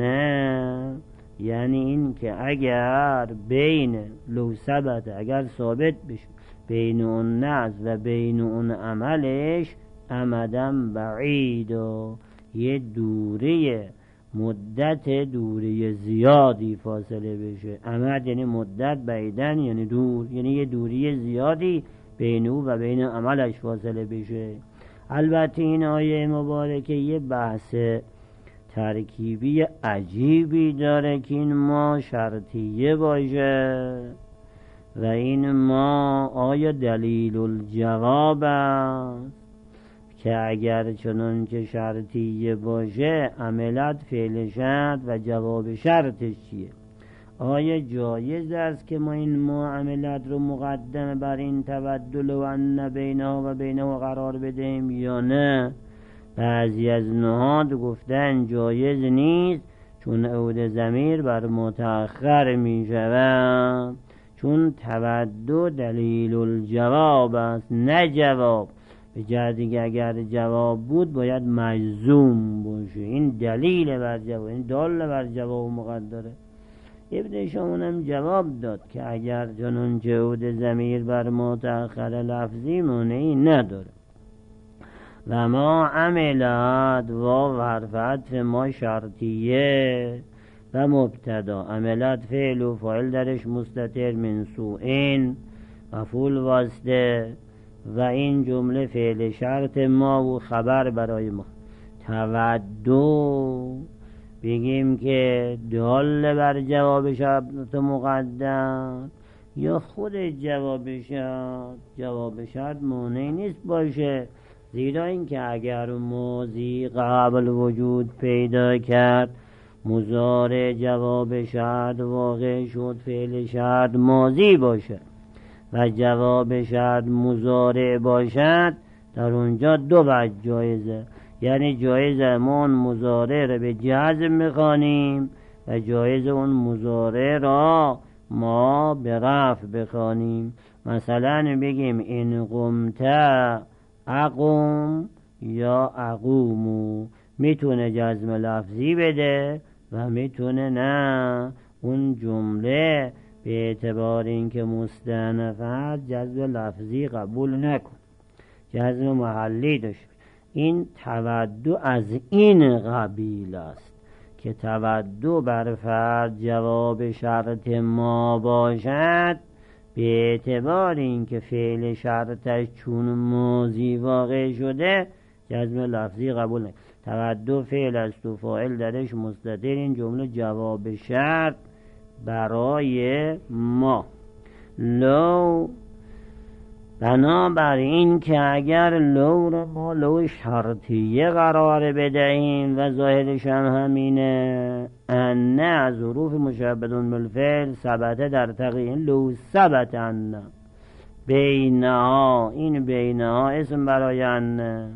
یعنی این که اگر بین لو ثبت، اگر ثابت بشه بین اون نفس و بین اون عملش امدن بعید، و یه دوره مدت دوره زیادی فاصله بشه. امد یعنی مدت، بعیدن یعنی دور، یعنی یه دوری زیادی بین او و بین عملش فاصله بشه. البته این آیه مبارکه یه بحث ترکیبی عجیبی داره که این ما شرطیه باشه و این ما آیا دلیل الجواب است که اگر چنان که شرطیه باشه عملت فعل شرط و جواب شرطش چیه؟ آیا جایز است که ما این ما عملت رو مقدم بر این تبدل و ان بینها و بینه قرار بدیم یا نه؟ بعضی از نهاد گفتن جایز نیست، چون عود ضمیر بر متأخر می شود، چون تبدل دلیل الجواب است نه جواب. به جهتی که اگر جواب بود باید مجزوم باشه، این دلیل بر جواب، این دال بر جواب مقدره. ابن شامون هم جواب داد که اگر چنان که عود ضمیر بر متأخر لفظی مانعی نداره. و ما عملت و حرف عطف ما شرطیه و مبتدا عملت فعل و فاعل درش مستتر من سوئین مفعول واسطه و این جمله فعل شرط ما و خبر برای ما. تودو بگیم که دال بر جواب شرط مقدم یا خود جواب شرط. جواب شرط مانعی نیست باشه، زیرا اینکه اگر ماضی قبل وجود پیدا کرد مضارع جواب شرط واقع شد فعل شرط ماضی باشه و جواب شرط مضارع باشد، در اونجا دو وجه جایزه. یعنی جایزه ما اون مضارع را به جزم میخوانیم و جایزه اون مضارع را ما به رفع بخوانیم. مثلا بگیم این قمت اقوم یا اقومو، میتونه جزم لفظی بده و میتونه نه. اون جمله به اعتبار اینکه مستأنف است جزم لفظی قبول نکن، جزم محلی داشت. این تودو از این قبیل است که تودو بر فرض جواب شرط ما باشد به اعتبار اینکه فعل شرطش چون ماضی واقع شده جزم لفظی قبول نکن. تودو فعل است و فاعل درش مستتر، این جمله جواب شرط برای ما. لو بنابراین که اگر لو را ما لو شرطیه قرار بدهیم و ظاهرش هم همینه، ان از حروف مشبهه بالفعل ثبته در تقیین لو ثبت ان بینها، این بینها اسم برای ان،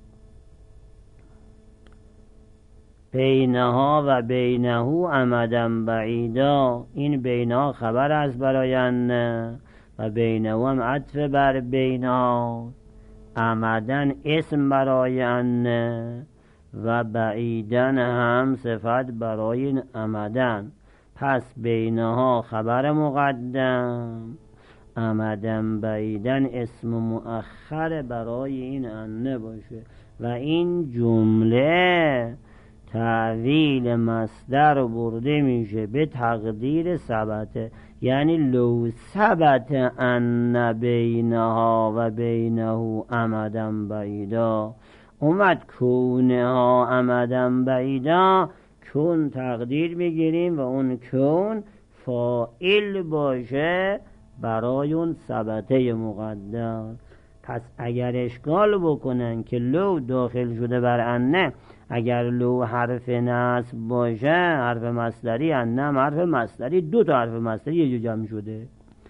بینها و بینه امدن بعیدا، این بینها خبر است برای ان و بینه هم عطف بر بینها، امدن اسم برای ان و بعیدن هم صفت برای این امدن. پس بینها خبر مقدم، امدن بعیدن اسم مؤخر برای این ان باشه و این جمله تعویل مصدر برده میشه به تقدیر ثبته. یعنی لو ثبت ان بینها و بینه امدن بعیدا، اومد کونها امدن بعیدا، کون تقدیر میگیریم و اون کون فاعل باشه برای اون ثبته مقدم. پس اگر اشکال بکنن که لو داخل شده بر انه، اگر لو حرف نصب باشه حرف مصدری، انه حرف مصدری، دو تا حرف مصدری یه جو جمع شده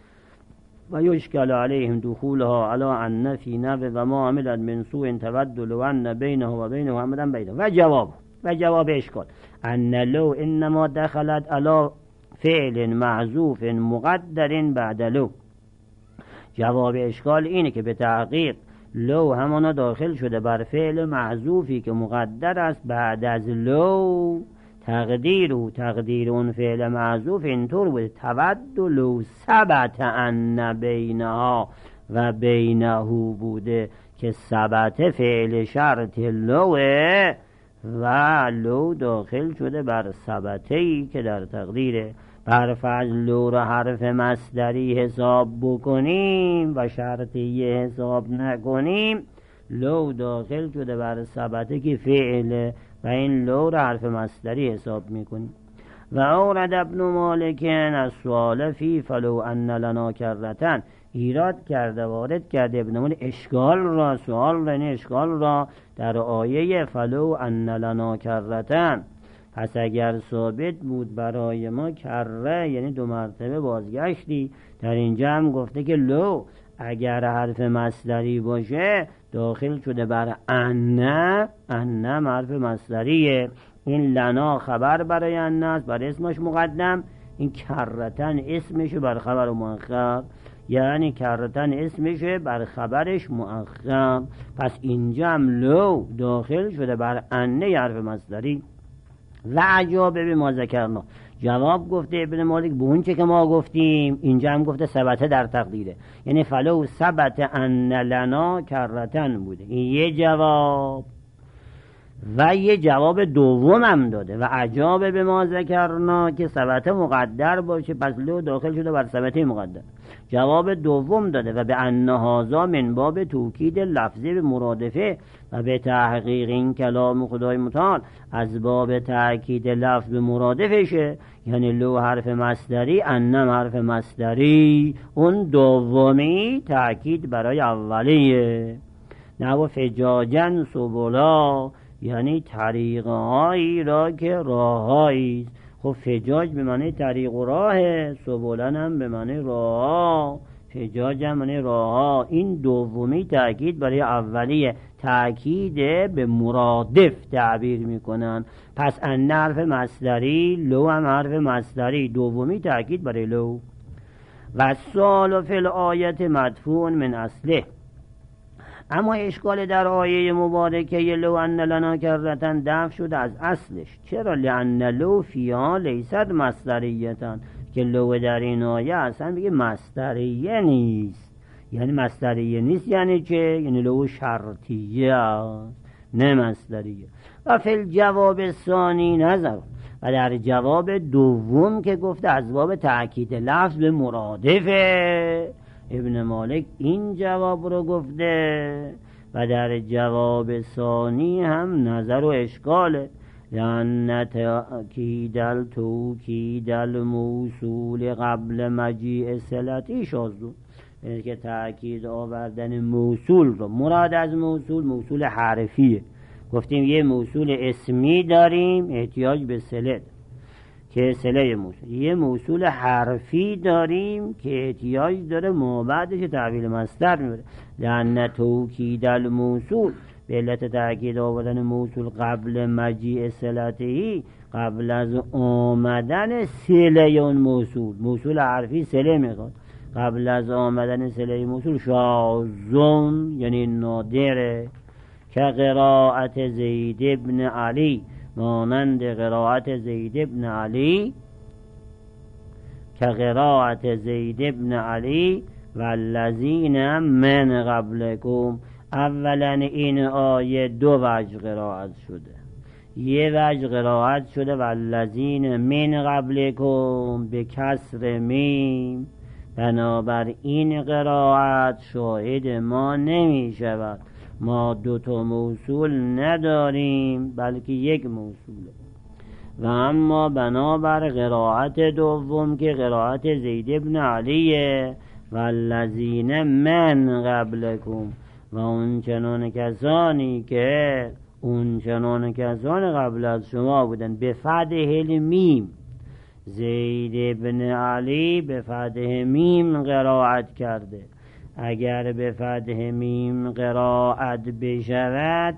و یشکل علیهم دخولها علی انه فی نو و ما عملت من سوء تود لو ان بینه و بینه امدن بعیدا. و جواب و جواب اشکال ان لو انما دخلت علی فعل محذوف مقدر بعد لو. جواب اشکال اینه که به تحقیق لو همانا داخل شده بر فعل محذوفی که مقدر است بعد از لو. تقدیر و تقدیر اون فعل محذوف اینطور بوده تود لو ثبت ان بینها و بینه بوده که ثبت فعل شرط لوه و لو داخل شده بر ثبتهی که در تقدیره. بر فرض لو را حرف مصدری حساب بکنیم و شرطیه حساب نکنیم، لو داخل شده بر ثبته که فعله و این لو را حرف مصدری حساب میکنیم. و اورد ابن مالک از سوال فی فلو ان لنا کرتن، ایراد کرده وارد کرده ابن مالک اشکال را، سوال را، این اشکال را در آیه فلو ان لنا کرتن. پس اگر ثابت بود برای ما کره یعنی دو مرتبه بازگشتی، در اینجا هم گفته که لو اگر حرف مصدری باشه داخل شده بر انه، انه حرف مصدریه، این لنا خبر برای انه است بر اسمش مقدم، این کرتن اسمشه بر خبر مؤخر، یعنی کرتن اسمشه بر خبرش مؤخر. پس اینجا هم لو داخل شده بر انه حرف مصدری. و عجابه به ما ذکرنا، جواب گفته ابن مالک به اون چه که ما گفتیم، اینجا هم گفته ثبته در تقدیره، یعنی فلو ثبت ان لنا کرتن بوده. این یه جواب و یه جواب دوم هم داده و عجاب به ما ذکرنا که ثبته مقدر باشه، پس لو داخل شده بر ثبته مقدر. جواب دوم داده و به ان هذا من باب توکید لفظی به مرادفه و به تحقیق این کلام خدای متعال از باب تأکید لفظ به مرادفشه، یعنی لو حرف مصدری، انم حرف مصدری، اون دومی تأکید برای اولیه. نو فجاجن سبلا، یعنی طریق هایی را که راه هایی. خب فجاج به معنی طریق و راه، سبولن هم به معنی راه، فجاج هم معنی راه ها. این دومی تأکید برای اولیه، تأکید به مرادف تعبیر میکنن. پس ان حرف مصدری، لو هم حرف مصدری، دومی تأکید برای لو. و سوال فی الآیت مدفوع من اصله، اما اشکال در آیه مبارکه لو ان لنا کرتن دفع شده از اصلش. چرا؟ لان لو فیها لیست مصدریتن، که لو در این آیه اصلا بگه مصدریه نیست. یعنی مصدریه نیست یعنی چه؟ یعنی لو شرطیه است نه مصدریه. و فی الجواب ثانی نظر، و در جواب دوم که گفته از باب تأکید لفظ به مرادفه، ابن مالک این جواب رو گفته. و در جواب ثانی هم نظر و اشکاله، لأن تأکید التوکید الموصول قبل مجیء صلتی شاذ، یعنی که تأکید آوردن موصول رو، مراد از موصول موصول حرفیه. گفتیم یه موصول اسمی داریم احتیاج به صله که صله موصول، یه موصول حرفی داریم که احتیاج داره ما بعدش تحویل مصدر میبره. لأن توکید الموصول، به علت تأکید آوردن موصول قبل مجیء صلته، قبل از آمدن صله اون موصول، موصول حرفی صله میخواد، قبل از آمدن صله موصول شاذون یعنی نادره. که قرائت زید ابن علی، مانند قرائت زید ابن علی، که قرائت زید ابن علی والذین من قبلکم. اولا این آیه دو وجه قرائت شده، یه وجه قرائت شده والذین من قبلکم به کسر میم، بنابر این قرائت شاهد ما نمی شود. ما دو تا موصول نداریم بلکه یک موصوله. و اما بنابر قرائت دوم که قرائت زید ابن علیه والذین من قبلکم، و اون چنان کسانی که اون چنان کسان قبل از شما بودن، به فتح میم. زید ابن علی به فتح میم قرائت کرده. اگر به فتح میم قرائت بشود،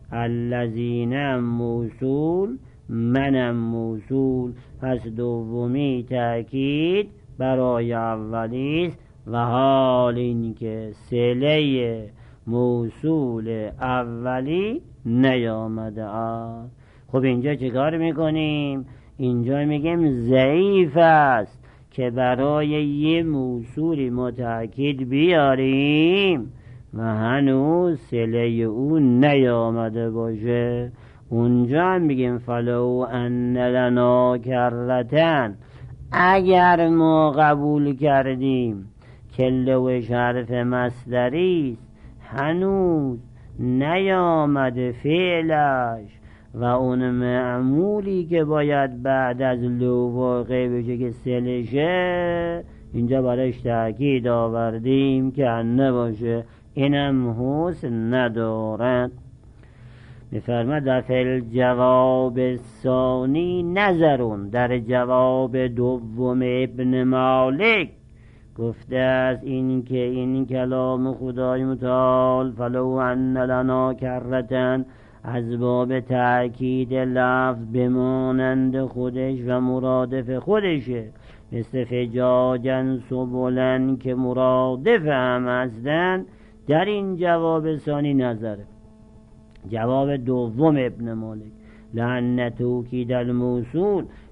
الذین موصول، منم موصول، پس دومی تأکید برای اولیست. و حال این که صله موصول اولی نیامده است. خب اینجا چه کار میکنیم؟ اینجا میگیم ضعیف است که برای یه موصولی متأکید بیاریم و هنوز صله اون نیامده باشه. اونجا هم میگیم فلو ان لنا کرتن، اگر ما قبول کردیم که لوش حرف مصدری است، هنوز نیامده فعلش و اون معمولی که باید بعد از لو واقع بشه که سلشه، اینجا برایش تأکید آوردیم که نباشه، اینم حسن ندارد. میفرماد در فعل جواب ثانی نظرون، در جواب دوم ابن مالک گفته از این که این کلام خدای متعال فلو ان لنا کرتن از باب تأکید لفظ بمانند خودش و مرادف خودشه، مثل فجاجن سبولن که مرادف هم هستن. در این جواب ثانی نظره. جواب دوم ابن مالک لأن توکید الموصول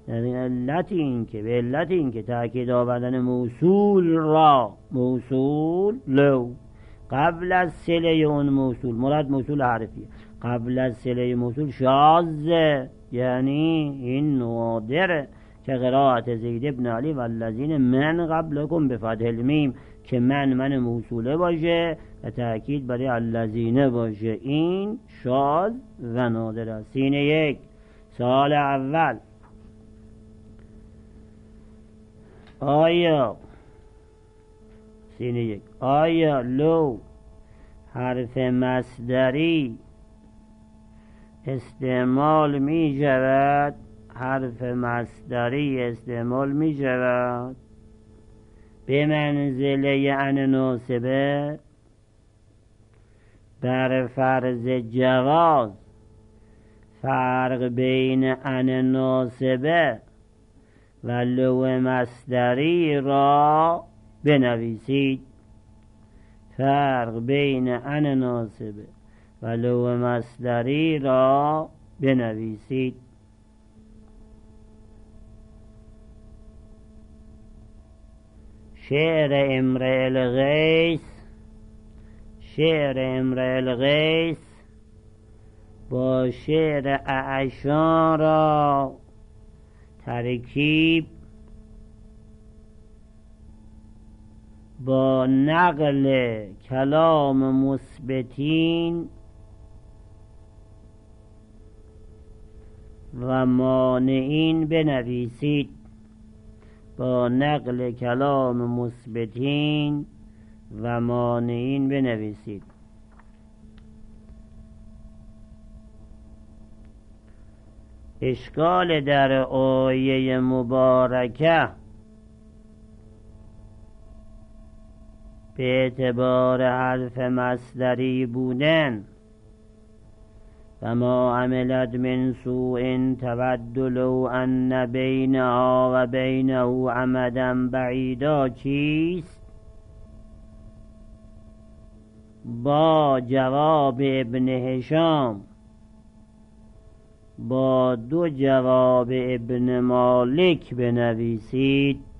یعنی علت این که به علت این که تأکید آوردن موصول را موصول لو قبل از صله اون موصول، مراد موصول حرفیه، قبل از صله موصول شاذه، یعنی این نادره که قرائت زید ابن علی و الذین من قبلکم به فتح المیم که من من موصوله باشه و تأکید برای الذین باشه، این شاذ و نادر است. سینه یک سال اول، آیا سینه یک آیا لو حرف مصدری استعمال می شود؟ حرف مصدری استعمال می شود به منزله ان ناصبه بر فرض جواز فرق بین ان ناصبه و لو مصدری را بنویسید. فرق بین ان ناصبه و لو مصدری را بنویسید. شعر امرئ القیس شعر امرئ القیس با شعر اعشان را ترکیب با نقل کلام مثبتین و مانعین بنویسید. با نقل کلام مثبتین و مانعین بنویسید. اشکال در آیه مبارکه به اعتبار حرف مصدری بودن و ما عملت من سوء تود لو ان بینها و بینه امدا بعیدا چیست؟ با جواب ابن هشام با دو جواب ابن مالک بنویسید.